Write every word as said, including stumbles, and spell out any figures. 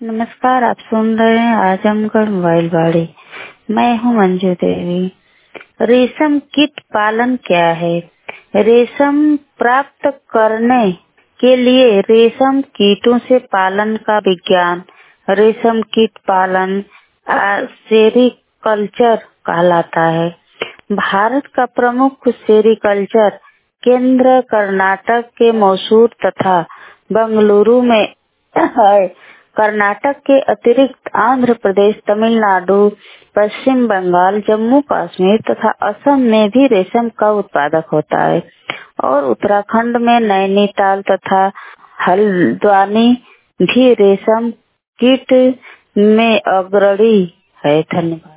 नमस्कार, आप सुन रहे हैं आजमगढ़ मोबाइल वाड़ी। मैं हूं मंजू देवी। रेशम कीट पालन क्या है? रेशम प्राप्त करने के लिए रेशम कीटों से पालन का विज्ञान रेशम कीट पालन सेरीकल्चर कहलाता है। भारत का प्रमुख सेरीकल्चर केंद्र कर्नाटक के मैसूर तथा बेंगलुरु में है। कर्नाटक के अतिरिक्त आंध्र प्रदेश, तमिलनाडु, पश्चिम बंगाल, जम्मू कश्मीर तथा असम में भी रेशम का उत्पादक होता है और उत्तराखंड में नैनीताल तथा हल्द्वानी भी रेशम कीट में अग्रणी है। धन्यवाद।